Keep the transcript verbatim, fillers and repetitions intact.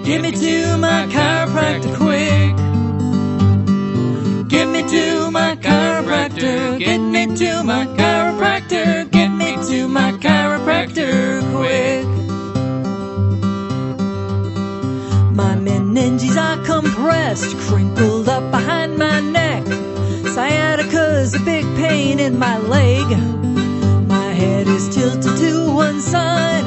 Get me to my chiropractor quick. Get me to my chiropractor. Get me to my chiropractor. Get me to my chiropractor quick. My meninges are compressed, crinkled up behind my neck. Sciatica's a big pain in my leg. My head is tilted to one side.